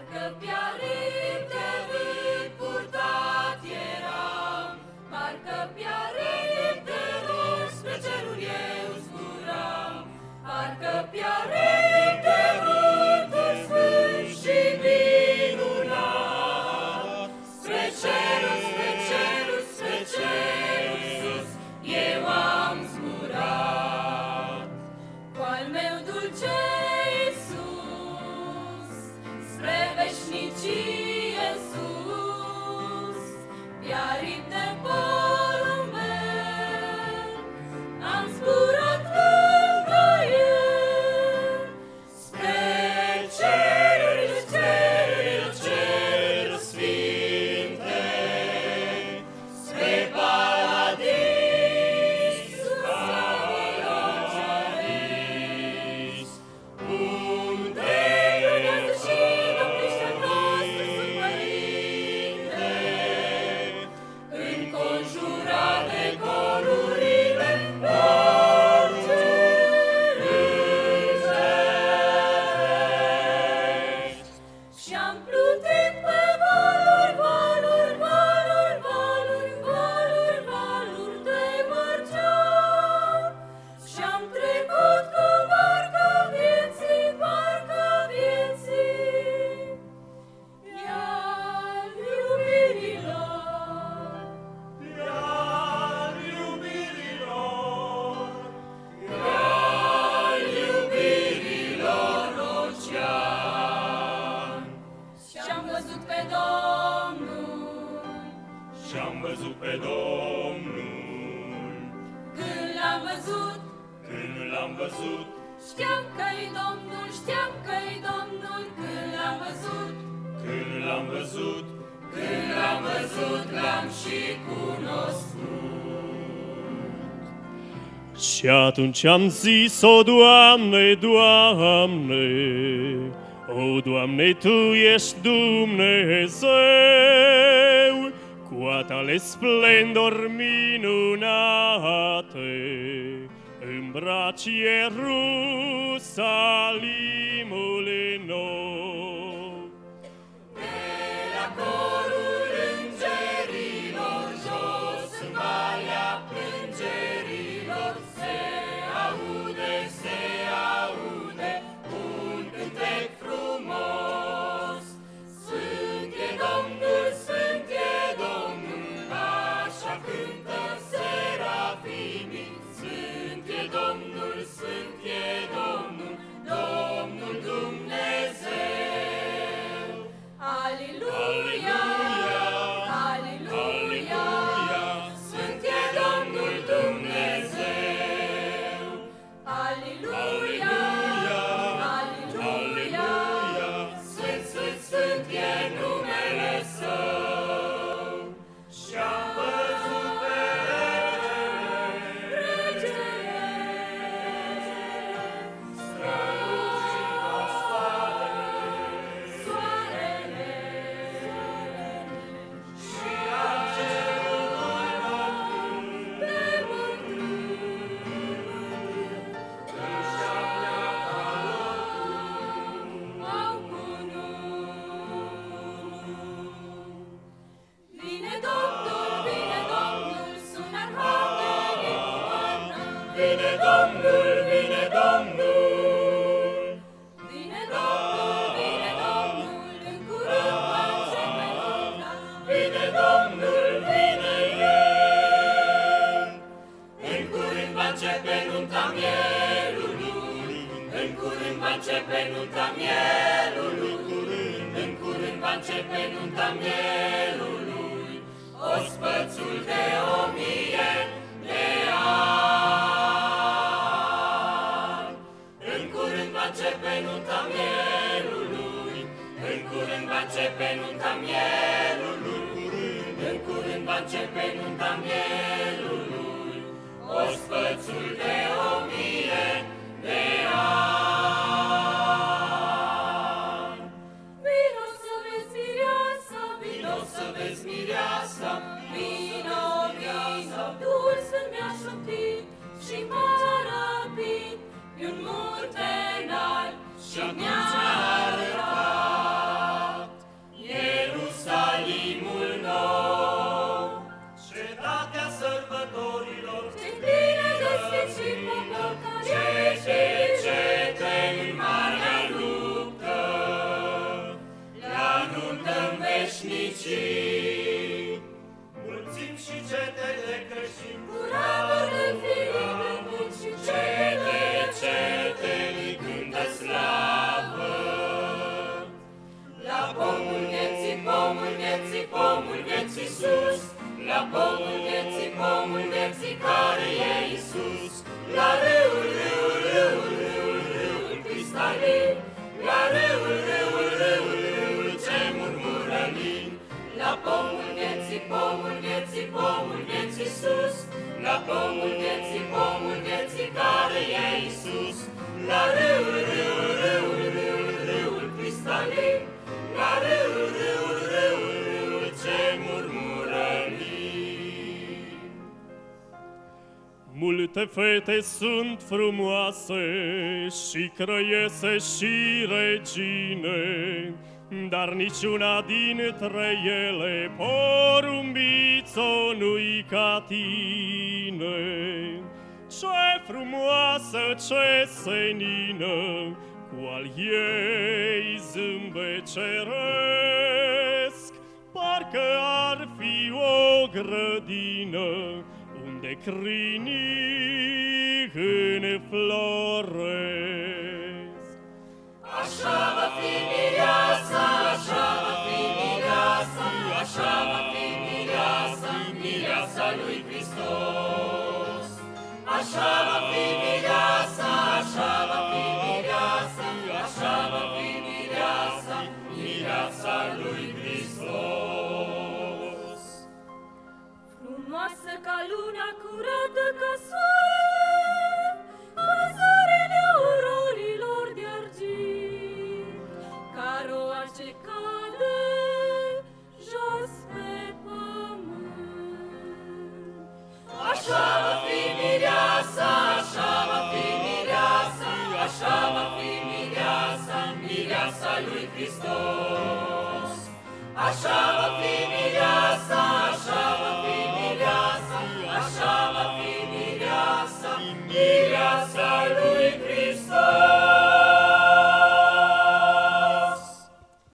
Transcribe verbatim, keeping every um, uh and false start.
Parcă pe aripi de vânt purtat eram, parcă pe aripi de roși spre ceruri eu zburam, parcă pe aripi de vânturi sfânt și minunat, spre ceruri, spre ceruri, spre ceruri sus, eu am zburat. Cu al meu dulce Iisus, spre veșnicie sus, pe aripi de porumbel, am zburat lângă El, spre cerurile, cerurile, ceruri sfinte, spre paradisul, paradis, unde lunează și domniște noastră Sfânt Părinte, înconjurat de corurile îngerești. Și-am plutit pe valuri, valuri, valuri, valuri, valuri, valuri de mărgean, și-am trecut cu barca vieții, barca vieții, iar iubirilor, iar iubirilor, iar iubirilor ocean. Și-am văzut pe Domnul, Și-am văzut pe Domnul, când l-am văzut, când l-am văzut, știam că-i Domnul, știam că-i Domnul, când l-am văzut, când l-am văzut, când l-am văzut, l-am și cunoscut. Și atunci am zis, o Doamne, Doamne, o Doamne, Tu ești Dumnezeu, cu a Tale splendori minunate, îmbraci Ierusalimul nou. De la corul îngerilor jos, în valea plângerilor, se aude, se aude un cântec frumos. Sfânt e Domnul, Sfânt e Domnul, așa cântă serafimii. Sfânt e Domnul, Sfânt e Domnul, Domnul Dumnezeu. Aleluia, aleluia, Sfânt e Domnul Dumnezeu. Aleluia, aleluia, Sfânt, Sfânt, Sfânt e numele Său. Și-am văzut pe Regele, strălucit ca soarele, soarele, și am cerut mai mult pe au Vine Domnul, vine Domnul, sună arhanghelii cu oarnă. vine Domnul, vine Domnul, Vine Domnul, vine Domnul, în curând va începe nunta. vine Domnul, vine El. În curând va începe nunta mielului, în curând va începe nunta mielului, în curând va începe nunta mielului, ospățul de o mie de ani. În curând va începe nunta mielului, în curând va începe nunta mielului, în curând va începe nunta mielului, ospățul de o mie de ani. Vino să vezi mireasa, vino Vino să vezi mireasa, vino, vino, Duhul Sfânt mi-a șoptit și m-a răpit pe un munte înalt și mi-a arătat Multe fete sunt frumoase și crăiese și regine, dar niciuna dintre ele, porumbițo, nu-i ca tine. Ce frumoasă, ce senină, cu al ei zâmbet ceresc, parcă ar fi o grădină unde crinii înfloresc. Așa va fi mireasa, așa va fi mireasa, așa va fi mireasa, mireasa lui Hristos. Așa va fi mireasa, așa va fi mireasa, așa va fi mireasa, mireasa lui Hristos. Frumoasă ca luna, curată ca soarele, ca zorile aurorilor de argint, ca roa ce cade jos pe pământ. Așa va fi mireasa, așa va fi mireasa, așa va fi mireasa, mireasa lui Hristos. Așa va fi mireasa, așa va